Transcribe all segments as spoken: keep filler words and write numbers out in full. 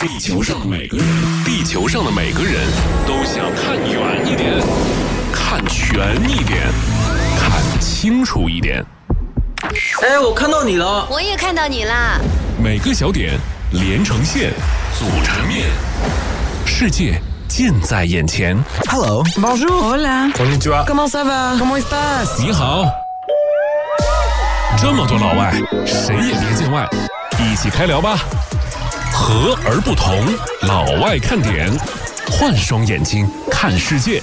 地球上的每个人，地球上的每个人都想看远一点，看全一点，看清楚一点。 哎，我看到你了。 我也看到你啦。 每个小点连成线，组成面，世界近在眼前。 Hello, bonjour, hola, konnichiwa, comment ça va, comment estás？ 你好。这么多老外，谁也别见外，一起开聊吧。和而不同，老外看点，换双眼睛看世界。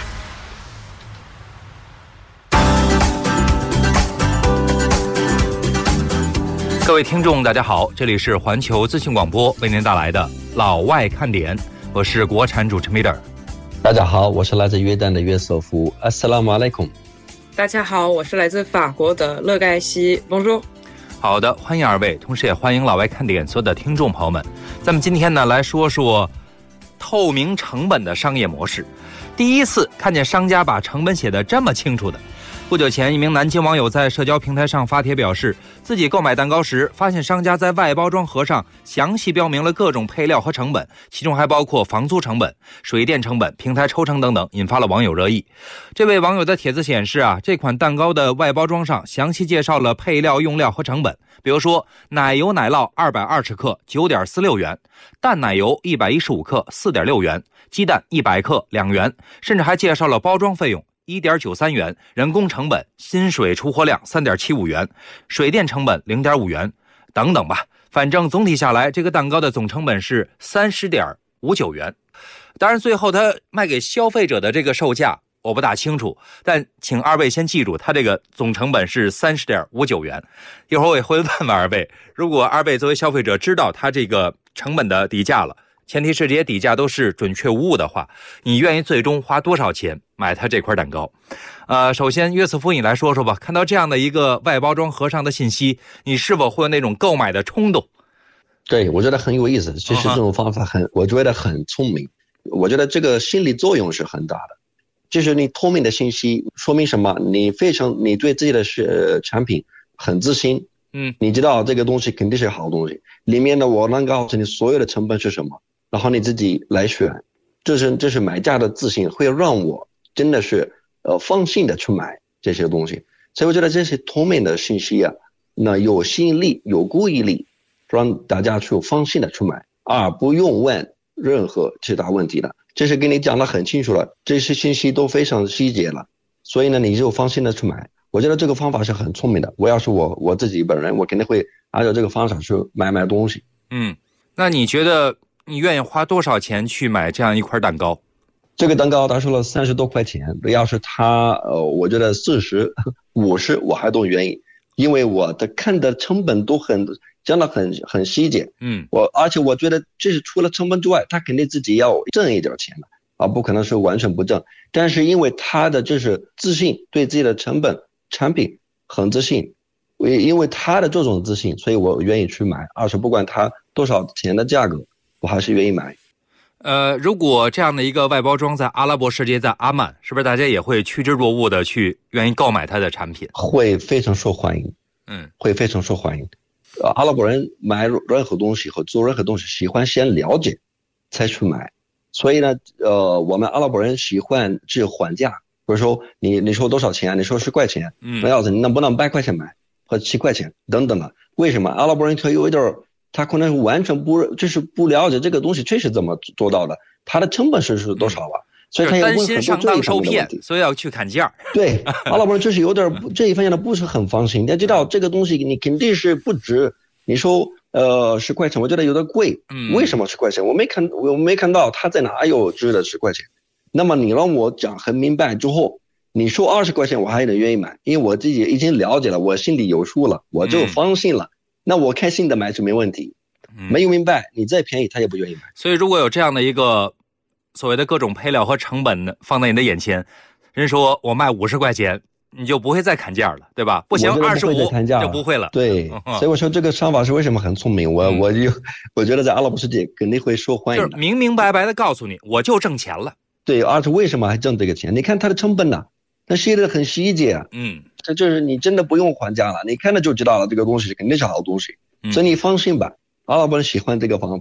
各位听众大家好，这里是环球资讯广播为您带来的老外看点，我是国产主持人 Peter。 大家好，我是来自约旦的约瑟夫。 Assalamu alaikum。 大家好，我是来自法国的乐盖西。 Bonjour。 好的，欢迎二位，同时也欢迎老外看点所有的听众朋友们。咱们今天呢来说说透明成本的商业模式。第一次看见商家把成本写得这么清楚的。不久前，一名南京网友在社交平台上发帖表示，自己购买蛋糕时发现商家在外包装盒上详细标明了各种配料和成本，其中还包括房租成本、水电成本、平台抽成等等，引发了网友热议。这位网友的帖子显示啊，这款蛋糕的外包装上详细介绍了配料、用料和成本，比如说奶油奶酪二百二十克 九点四六元，淡奶油一百一十五克 四点六元，鸡蛋一百克两元，甚至还介绍了包装费用一点九三元，人工成本、薪水出货量 三点七五元，水电成本 零点五元等等吧。反正总体下来，这个蛋糕的总成本是 三十点五九元。当然最后他卖给消费者的这个售价我不大清楚，但请二位先记住，他这个总成本是 三十点五九元。一会儿我也会问问二位，如果二位作为消费者知道他这个成本的底价了，前提是这些底价都是准确无误的话，你愿意最终花多少钱买它这块蛋糕？呃，首先约瑟夫你来说说吧，看到这样的一个外包装盒上的信息，你是否会有那种购买的冲动？ 对，我觉得很有意思，其实这种方法很、uh-huh. 我觉得很聪明，我觉得这个心理作用是很大的。就是你透明的信息说明什么？你非常你对自己的是、呃、产品很自信， 嗯， 你知道这个东西肯定是好东西，里面的我能告诉你所有的成本是什么，然后你自己来选，这是这是买家的自信，会让我真的是呃放心的去买这些东西。所以我觉得这些透明的信息啊，那有吸引力，有故意力，让大家去放心的去买，而不用问任何其他问题的。这是跟你讲得很清楚了，这些信息都非常细节了，所以呢你就放心的去买。我觉得这个方法是很聪明的，我要是我我自己本人，我肯定会按照这个方法去买买东西。 嗯，那你觉得你愿意花多少钱去买这样一块蛋糕？ 这个蛋糕他说了三十多块钱，要是他呃，我觉得四十、五十我还都愿意，因为我的看的成本都很讲得很很细节。 嗯， 我而且我觉得这是除了成本之外，他肯定自己要挣一点钱的啊，不可能是完全不挣。但是因为他的就是自信，对自己的成本产品很自信，因为他的这种自信，所以我愿意去买。而且不管他多少钱的价格，我还是愿意买。 呃，如果这样的一个外包装在阿拉伯世界，在阿曼，是不是大家也会趋之若鹜的去愿意购买它的产品？ 会非常受欢迎， 嗯， 会非常受欢迎。呃，阿拉伯人买任何东西和做任何东西，喜欢先了解，才去买。所以呢，呃，我们阿拉伯人喜欢去还价，比如说你你说多少钱？你说十块钱， 嗯， 那要是你能不能八块钱买，或七块钱等等的？为什么阿拉伯人他有一点？他可能完全不就是不了解这个东西确实怎么做到的，他的成本是是多少啊？所以他也问很多上当受骗，所以要去砍价。 对，阿拉伯人就是有点这一方面的不是很放心，你知道这个东西你肯定是不值。你说呃十块钱，我觉得有点贵， 嗯， 为什么十块钱？我没看我没看到他在哪有值的十块钱。那么你让我讲很明白之后，你说二十块钱我还得愿意买，因为我自己已经了解了，我心里有数了，我就放心了。嗯，那我开心的买是没问题，没有明白你再便宜他也不愿意买。 所以如果有这样的一个所谓的各种配料和成本放在你的眼前，人说我卖五十块钱，你就不会再砍价了，对吧？不行，二十五就不会了。 对，嗯，所以我说这个商法是为什么很聪明，我、嗯、我就我觉得在阿拉伯世界肯定会受欢迎的， 就是明明白白的告诉你，我就挣钱了。 对，而且为什么还挣这个钱？你看它的成本呢、啊？它写的很细节啊， 嗯， 这就是你真的不用还价了，你看了就知道了，这个东西肯定是好东西，嗯，所以你放心吧，阿拉伯人喜欢这个方法，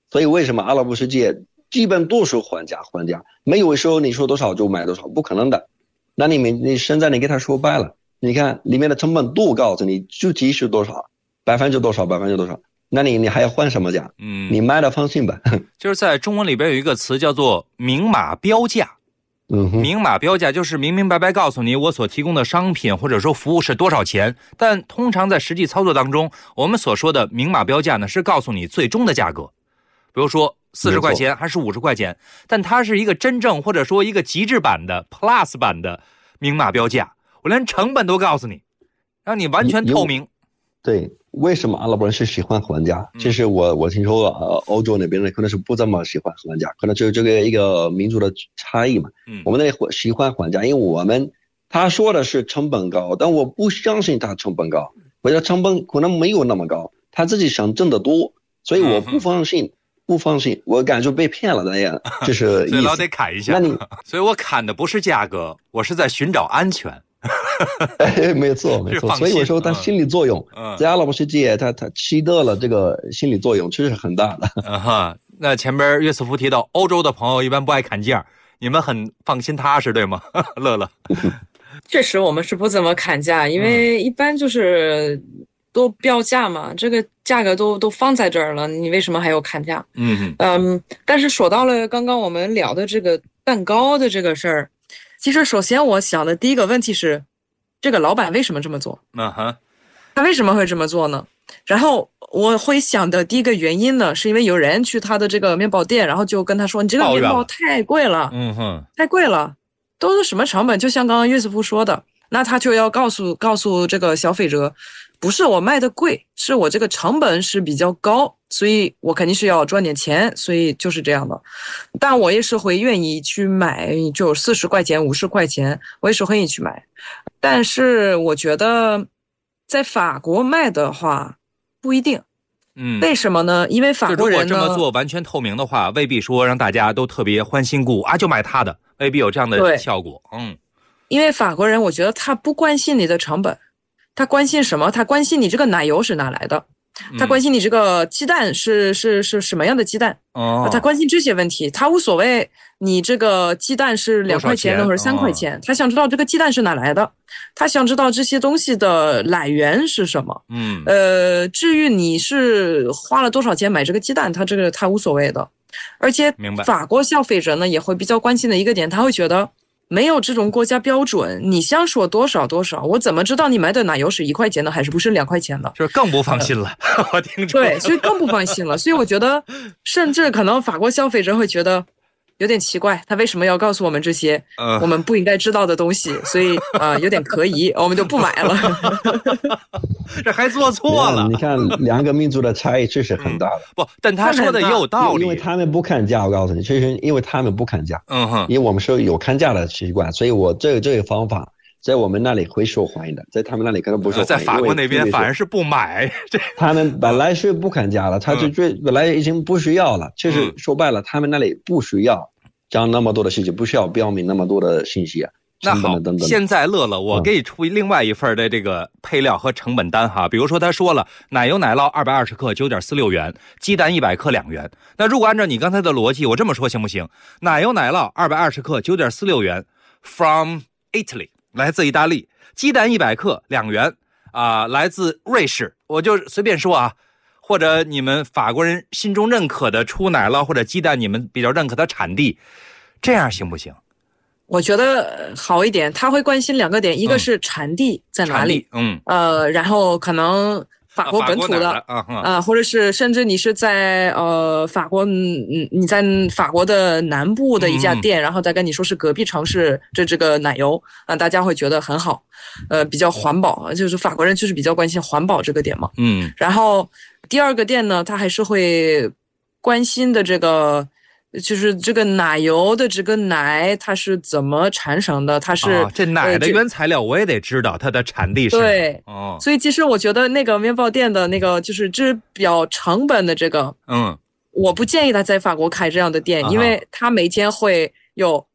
所以为什么阿拉伯世界基本都是还价还价，没有时候你说多少就买多少，不可能的。那你们你现在你给他说白了，你看里面的成本都告诉你具体是多少，百分之多少百分之多少，那你你还要换什么价？嗯，你卖的放心吧。 就是在中文里边有一个词叫做明码标价。嗯，明码标价就是明明白白告诉你我所提供的商品或者说服务是多少钱，但通常在实际操作当中，我们所说的明码标价呢，是告诉你最终的价格，比如说四十块钱还是五十块钱，但它是一个真正或者说一个极致版的 Plus 版的明码标价，我连成本都告诉你，让你完全透明。 对，为什么阿拉伯人是喜欢还价？其实我我听说呃，欧洲那边人可能是不怎么喜欢还价，可能就是这个一个民族的差异嘛。嗯，我们那里喜欢还价，因为我们他说的是成本高，但我不相信他成本高，我觉得成本可能没有那么高，他自己想挣得多，所以我不放心。嗯不放心，我感觉被骗了那样，就是意思。 所以老得砍一下。那你，所以我砍的不是价格，我是在寻找安全。 哎，没错没错。所以我说它心理作用，嗯、在阿拉伯世界，它它起到了这个心理作用，其实是很大的。 嗯哈，那前边约瑟夫提到，欧洲的朋友一般不爱砍价，你们很放心踏实，对吗？乐乐， 确实我们是不怎么砍价，因为一般就是都标价嘛，这个价格都都放在这儿了，你为什么还要砍价？嗯嗯，但是说到了刚刚我们聊的这个蛋糕的这个事儿，其实首先我想的第一个问题是，这个老板为什么这么做？嗯哼，他为什么会这么做呢？然后我会想的第一个原因呢，是因为有人去他的这个面包店，然后就跟他说：“你这个面包太贵了，嗯哼，太贵了，都是什么成本？”就像刚刚约瑟夫说的，那他就要告诉告诉这个消费者。不是我卖的贵，是我这个成本是比较高，所以我肯定是要赚点钱，所以就是这样的。但我也是会愿意去买，就四十块钱、五十块钱，我也是会愿意去买。但是我觉得在法国卖的话不一定。嗯，为什么呢？因为法国人呢， 如果这么做完全透明的话，未必说让大家都特别欢欣鼓舞啊，就买他的，未必有这样的效果。嗯， 因为法国人，我觉得他不关心你的成本。他关心什么？他关心你这个奶油是哪来的，他关心你这个鸡蛋是是是什么样的鸡蛋，哦，他关心这些问题，他无所谓你这个鸡蛋是两块钱的或者三块钱，他想知道这个鸡蛋是哪来的，他想知道这些东西的来源是什么。嗯，呃，至于你是花了多少钱买这个鸡蛋，他这个他无所谓的。而且法国消费者呢也会比较关心的一个点，他会觉得。没有这种国家标准，你想说多少多少，我怎么知道你买的奶油是一块钱的还是不是两块钱的？ 就是更不放心了，呃、我听出来。 对，所以更不放心了。所以我觉得，甚至可能法国消费者会觉得有点奇怪，他为什么要告诉我们这些、呃、我们不应该知道的东西？所以啊、呃，有点可疑，我们就不买了。 这还做错了。 你看，两个民族的差异确实很大的。 嗯、不，但他说的也有道理， 因为他们不看价。我告诉你，确实，因为他们不看价。嗯哼，因为我们是有看价的习惯，所以我这个这个方法在我们那里会受欢迎的，在他们那里可能不受欢迎。 在法国那边反而是不买。 他们本来是不看价了，他就最本来已经不需要了。其实说白了，他们那里不需要讲那么多的信息，不需要标明那么多的信息啊。 那好，现在乐乐，我给你出另外一份的这个配料和成本单哈。比如说他说了，奶油奶酪二百二十克九点四六元，鸡蛋一百克两元。那如果按照你刚才的逻辑，我这么说行不行？奶油奶酪二百二十克九点四六元 ，from Italy 来自意大利，鸡蛋一百克两元啊、呃，来自瑞士。我就随便说啊，或者你们法国人心中认可的出奶酪或者鸡蛋，你们比较认可的产地，这样行不行？ 我觉得好一点，他会关心两个点，一个是产地在哪里，嗯，呃，然后可能法国本土的，啊、呃，或者是甚至你是在呃法国，嗯，你在法国的南部的一家店，嗯、然后再跟你说是隔壁城市这这个奶油，啊、呃，大家会觉得很好，呃，比较环保，就是法国人就是比较关心环保这个点嘛，嗯，然后第二个店呢，他还是会关心的这个。就是这个奶油的这个奶它是怎么产生的，它是、哦、 这奶的原材料我也得知道它的产地是对哦，所以其实我觉得那个面包店的那个就是制表成本的这个嗯，我不建议他在法国开这样的店、啊、因为他每天会有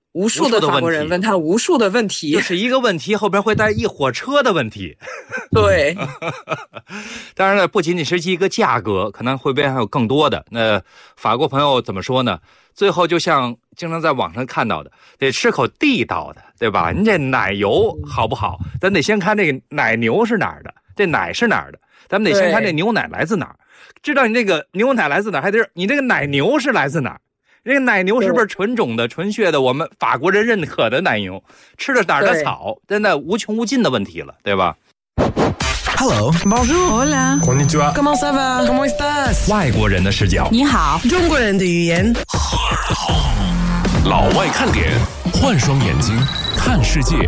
无数的法国人问他无数的问题， 就是一个问题后边会带一火车的问题。 对， 当然了，不仅仅是一个价格，可能会不会还有更多的。那法国朋友怎么说呢？最后就像经常在网上看到的，得吃口地道的，对吧？您这奶油好不好？咱得先看这个奶牛是哪儿的，这奶是哪儿的，咱们得先看这牛奶来自哪儿。知道你这个牛奶来自哪儿，还得是你这个奶牛是来自哪儿。这个奶牛是不是纯种的、纯血的？我们法国人认可的奶牛，吃的哪儿的草？真的无穷无尽的问题了，对吧 ？Hello, bonjour, hola, konnichiwa, comment ça va, comment estás？ 外国人的视角， 你好，中国人的语言。 荷尔同，老外看点，换双眼睛看世界。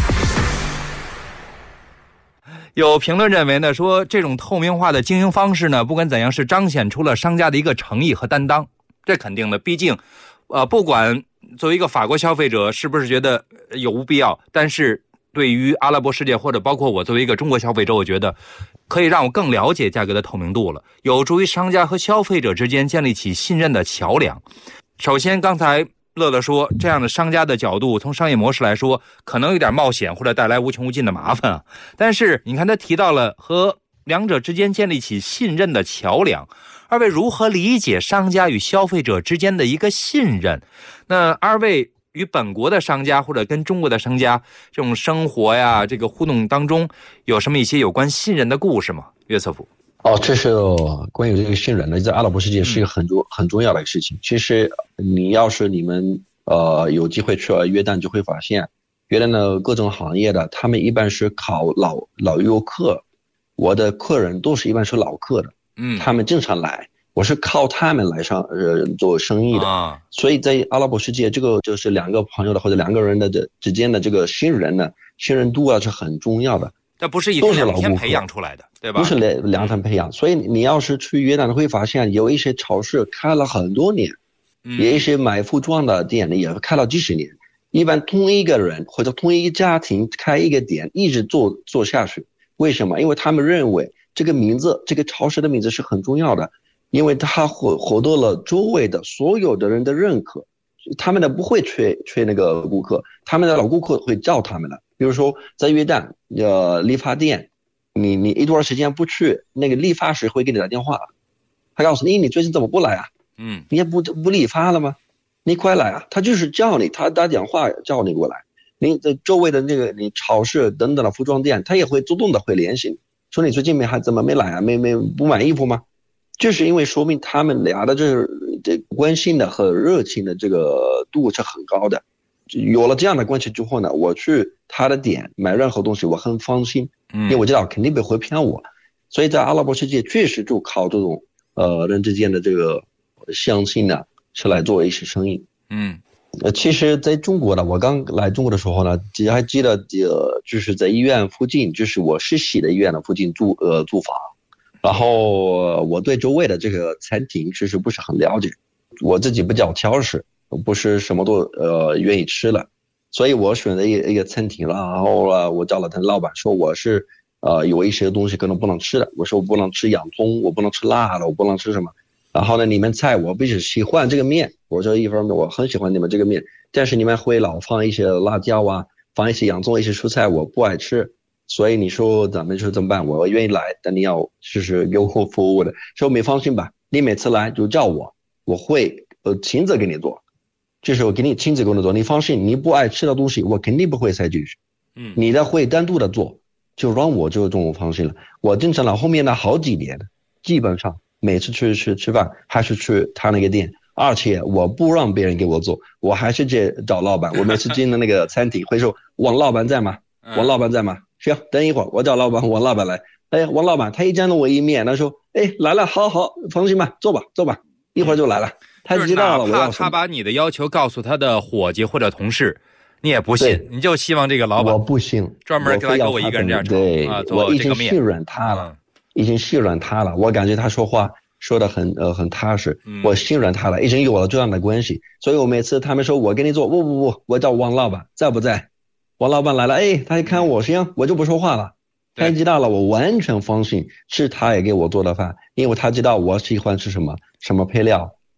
有评论认为呢，说这种透明化的经营方式呢，不管怎样是彰显出了商家的一个诚意和担当。这肯定的，毕竟，呃，不管作为一个法国消费者是不是觉得有无必要，但是对于阿拉伯世界或者包括我作为一个中国消费者，我觉得可以让我更了解价格的透明度了，有助于商家和消费者之间建立起信任的桥梁。首先，刚才乐乐说，这样的商家的角度，从商业模式来说，可能有点冒险或者带来无穷无尽的麻烦啊。但是你看，他提到了和两者之间建立起信任的桥梁。二位如何理解商家与消费者之间的一个信任？那二位与本国的商家或者跟中国的商家这种生活呀，这个互动当中，有什么一些有关信任的故事吗？约瑟夫。 哦，这是关于这个信任呢，在阿拉伯世界是一个很重、嗯、很重要的事情。其实你要是你们呃有机会去了约旦，就会发现约旦的各种行业的，他们一般是靠老老游客，我的客人都是一般是老客的。嗯，他们经常来，我是靠他们来上呃做生意的啊。所以在阿拉伯世界，这个就是两个朋友的或者两个人的这之间的这个信任呢，信任度啊是很重要的。 这不是一天两天培养出来的，对吧？ 不是两两天培养，所以你要是去约旦会发现有一些超市开了很多年，嗯、有一些买服装的店也开了几十年。一般同一个人或者同一个家庭开一个店，一直做做下去。为什么？因为他们认为这个名字，这个超市的名字是很重要的，因为他获获得了周围的所有的人的认可，他们呢不会缺缺那个顾客，他们的老顾客会叫他们的。比如说在约旦，呃，理发店，你你一段时间不去，那个理发师会给你打电话，他告诉你你最近怎么不来啊？嗯，你也不不理发了吗？你快来啊！他就是叫你，他打电话叫你过来。你在周围的那个你超市等等的服装店，他也会主动的会联系你。说你最近没还怎么没来啊？没没不买衣服吗？就是因为说明他们俩的这这关心的和热情的这个度是很高的。有了这样的关系之后呢，我去他的店买任何东西我很放心，因为我知道肯定不会骗我。所以在阿拉伯世界确实就靠这种呃人之间的这个相信呢，是来做一些生意。嗯。呃，其实在中国呢，我刚来中国的时候呢，还记得呃，就是在医院附近，就是我实习的医院的附近租呃租房，然后我对周围的这个餐厅其实不是很了解，我自己比较挑食，不是什么都呃愿意吃了，所以我选择一个一个餐厅了，然后呢，我找了他老板说我是呃有一些东西可能不能吃的，我说我不能吃洋葱，我不能吃辣的，我不能吃什么。然后呢，你们菜我必须喜欢这个面，我说一方面我很喜欢你们这个面，但是你们会老放一些辣椒啊，放一些洋葱一些蔬菜，我不爱吃，所以你说咱们说怎么办？我愿意来，但你要就是给我服务的。说你放心吧，你每次来就叫我，我会呃亲自给你做，就是我给你亲自给你做，你放心，你不爱吃的东西我肯定不会塞进去，嗯，你的会单独的做，就让我就这种放心了。我经常了后面的好几年，基本上。每次去吃吃饭还是去他那个店，而且我不让别人给我做，我还是去找老板。我每次进的那个餐厅会说王老板在吗？王老板在吗？行，等一会儿我找老板，王老板来。哎，王老板他一见到我一面，他说哎来了，好好放心吧，坐吧坐吧，一会儿就来了。他知道了我要什么。 他把你的要求告诉他的伙计或者同事，你也不信，你就希望这个老板我不信， 专门给我一个人这样炒啊，做这个面。我已经信任他了。已经信任他了，我感觉他说话说得很呃很踏实，我信任他了，已经有了这样的关系，所以我每次他们说我给你做，不不不，我找王老板在不在？王老板来了，哎，他一看我行，我就不说话了，他知道了，我完全放心，是他也给我做的饭，因为他知道我喜欢吃什么什么配料，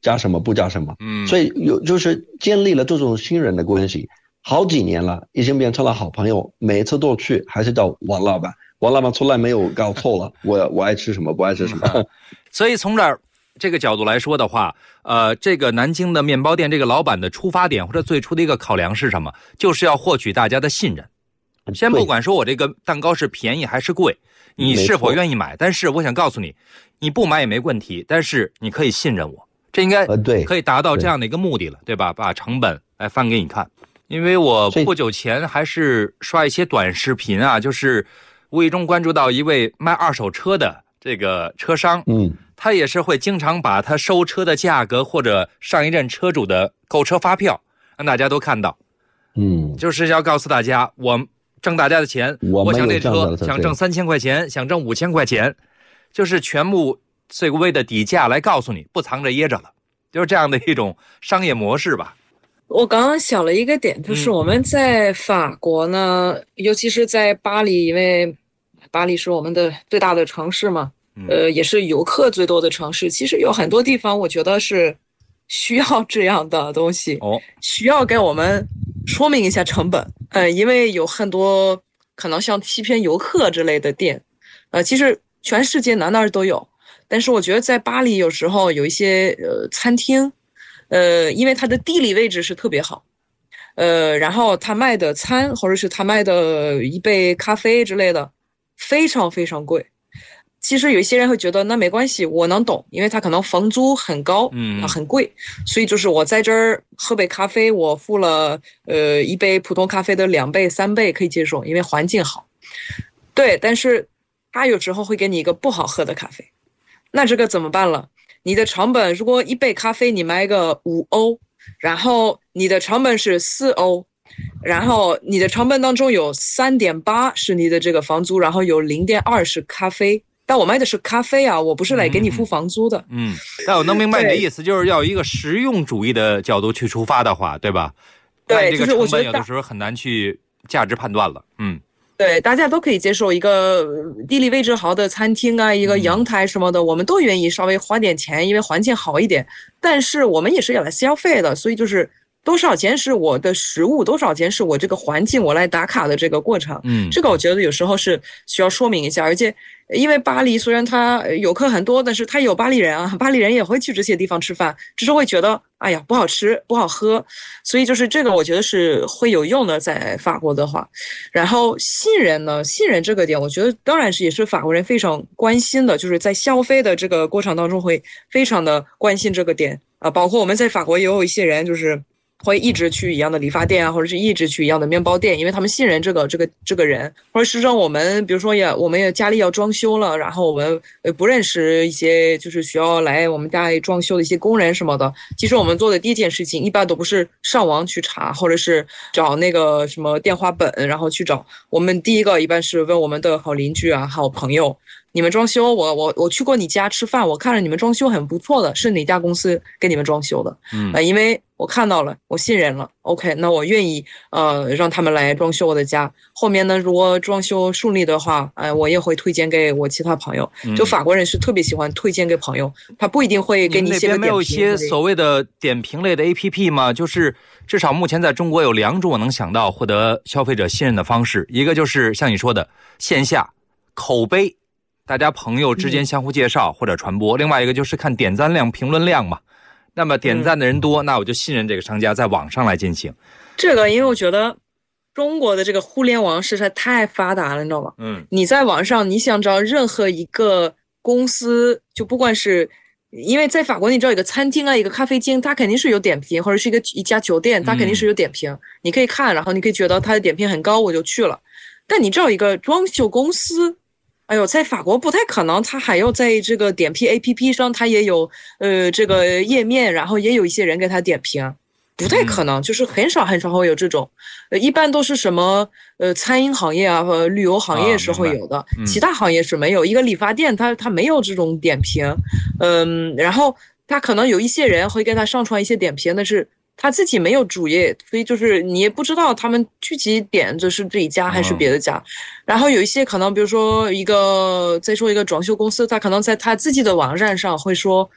加什么不加什么，嗯，所以有就是建立了这种信任的关系，好几年了，已经变成了好朋友，每一次都去还是叫王老板，王老板从来没有搞错了，我我爱吃什么不爱吃什么。嗯、 所以从这儿这个角度来说的话，呃，这个南京的面包店这个老板的出发点或者最初的一个考量是什么？就是要获取大家的信任。先不管说我这个蛋糕是便宜还是贵，你是否愿意买，但是我想告诉你，你不买也没问题，但是你可以信任我，这应该可以达到这样的一个目的了， 对, 对吧？把成本来翻给你看。因为我不久前还是刷一些短视频啊，就是无意中关注到一位卖二手车的这个车商，嗯，他也是会经常把他收车的价格或者上一任车主的购车发票让大家都看到，嗯，就是要告诉大家，我挣大家的钱，我, 我想这车想挣三千块钱，想挣五千块钱，就是全部最微的底价来告诉你，不藏着掖着了，就是这样的一种商业模式吧。 我刚刚想了一个点，就是我们在法国呢，嗯、尤其是在巴黎，因为巴黎是我们的最大的城市嘛，嗯、呃，也是游客最多的城市。其实有很多地方，我觉得是需要这样的东西，哦，需要给我们说明一下成本。呃，因为有很多可能像欺骗游客之类的店，呃，其实全世界哪哪都有，但是我觉得在巴黎有时候有一些呃餐厅。呃，因为它的地理位置是特别好，呃，然后他卖的餐或者是他卖的一杯咖啡之类的，非常非常贵。其实有一些人会觉得那没关系，我能懂，因为他可能房租很高，嗯，很贵，所以就是我在这儿喝杯咖啡，我付了呃一杯普通咖啡的两倍、三倍可以接受，因为环境好。对，但是他有时候会给你一个不好喝的咖啡，那这个怎么办了？你的成本，如果一杯咖啡你卖个五欧，然后你的成本是四欧，然后你的成本当中有 三点八 是你的这个房租，然后有 零点二 是咖啡，但我卖的是咖啡啊，我不是来给你付房租的。嗯， 嗯但我能明白你的意思，就是要一个实用主义的角度去出发的话，对吧？ 对， 这个成本有的时候很难去价值判断了。嗯。 对，大家都可以接受一个地理位置好的餐厅啊，一个阳台什么的，我们都愿意稍微花点钱，因为环境好一点。但是我们也是要来消费的，所以就是多少钱是我的食物，多少钱是我这个环境，我来打卡的这个过程。嗯，这个我觉得有时候是需要说明一下，而且因为巴黎虽然它游客很多，但是它有巴黎人啊，巴黎人也会去这些地方吃饭，只是会觉得哎呀不好吃不好喝，所以就是这个我觉得是会有用的，在法国的话。然后信任呢，信任这个点我觉得当然是也是法国人非常关心的，就是在消费的这个过程当中会非常的关心这个点啊，包括我们在法国也有一些人就是会一直去一样的理发店啊，或者是一直去一样的面包店，因为他们信任这个这个这个人。或者实际上我们比如说也我们也家里要装修了，然后我们呃不认识一些就是需要来我们家里装修的一些工人什么的，其实我们做的第一件事情一般都不是上网去查，或者是找那个什么电话本然后去找，我们第一个一般是问我们的好邻居啊好朋友，你们装修，我我我去过你家吃饭，我看着你们装修很不错的，是哪家公司给你们装修的？嗯，呃，因为我看到了，我信任了 ，OK， 那我愿意呃让他们来装修我的家。后面呢，如果装修顺利的话，呃，我也会推荐给我其他朋友。就法国人是特别喜欢推荐给朋友，他不一定会给你写个点评。 你那边没有一些所谓的点评类的 A P P 吗？就是至少目前在中国有两种我能想到获得消费者信任的方式，一个就是像你说的线下口碑。大家朋友之间相互介绍或者传播，另外一个就是看点赞量、评论量嘛。那么点赞的人多，那我就信任这个商家在网上来进行。 这个，因为我觉得中国的这个互联网实在太发达了，你知道吗？嗯，你在网上你想找任何一个公司，就不管是因为在法国，你知道一个餐厅啊，一个咖啡厅，它肯定是有点评，或者是一个一家酒店，它肯定是有点评，嗯、你可以看，然后你可以觉得它的点评很高，我就去了。但你知道一个装修公司。哎呦，在法国不太可能，他还要在这个点评 A P P 上，他也有呃这个页面，然后也有一些人给他点评，不太可能，就是很少很少会有这种，呃，一般都是什么呃餐饮行业啊和旅游行业是会有的，啊嗯、其他行业是没有。一个理发店，他他没有这种点评，嗯，然后他可能有一些人会给他上传一些点评，但是。他自己没有主页，所以就是你也不知道他们具体点这是这一家还是别的家。嗯、然后有一些可能，比如说一个再说一个装修公司，他可能在他自己的网站上会说，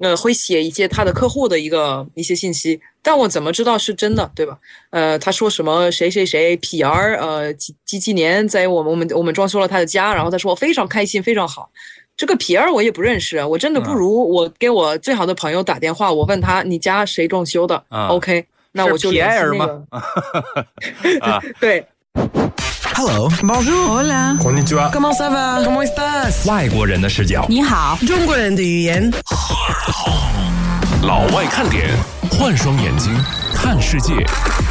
呃，会写一些他的客户的一个一些信息，但我怎么知道是真的，对吧？呃，他说什么谁谁谁 P R， 呃，几几几年在我们我们我们装修了他的家，然后他说非常开心，非常好。这个 P R 我也不认识，我真的不如我给我最好的朋友打电话，我问他你家谁装修的、嗯、？OK， 那我就联系那个。啊、对。 Hello, bonjour, hola, konnichiwa, comment ça va, comment estás？ 外国人的视角， 你好，中国人的语言。 老外看点，换双眼睛看世界。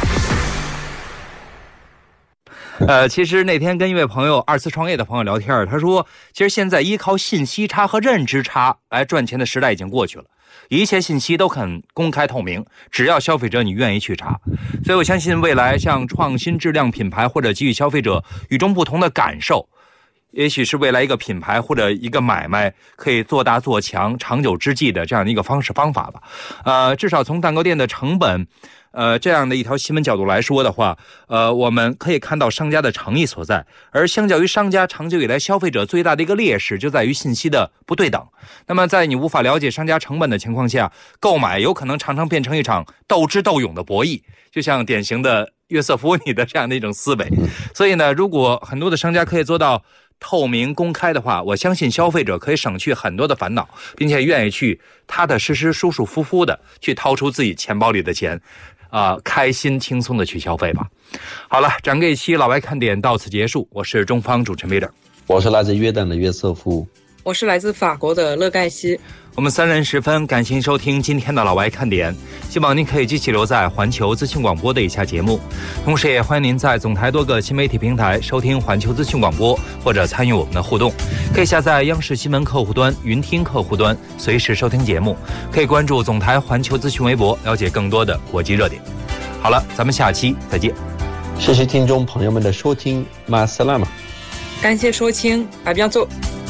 呃，其实那天跟一位朋友二次创业的朋友聊天，他说，其实现在依靠信息差和认知差来赚钱的时代已经过去了。一切信息都很公开透明，只要消费者你愿意去查。所以我相信未来像创新质量品牌或者给予消费者与众不同的感受，也许是未来一个品牌或者一个买卖可以做大做强长久之计的这样的一个方式方法吧。呃，至少从蛋糕店的成本呃，这样的一条新闻角度来说的话，呃，我们可以看到商家的诚意所在，而相较于商家长久以来消费者最大的一个劣势就在于信息的不对等。那么在你无法了解商家成本的情况下，购买有可能常常变成一场斗智斗勇的博弈，就像典型的约瑟夫尼的这样的一种思维。所以呢，如果很多的商家可以做到透明公开的话，我相信消费者可以省去很多的烦恼，并且愿意去踏踏实实舒舒服服的去掏出自己钱包里的钱啊、呃，开心轻松的去消费吧。好了，整个一期老外看点到此结束，我是中方主持人 Peter， 我是来自约旦的约瑟夫， 我是来自法国的乐盖西。 我们三人十分感谢收听今天的老外看点，希望您可以继续留在环球资讯广播的以下节目，同时也欢迎您在总台多个新媒体平台收听环球资讯广播，或者参与我们的互动。可以下载央视新闻客户端、云听客户端，随时收听节目。可以关注总台环球资讯微博，了解更多的国际热点。好了，咱们下期再见。 谢谢听众朋友们的收听，马萨拉玛。 感谢收听，阿比亚做。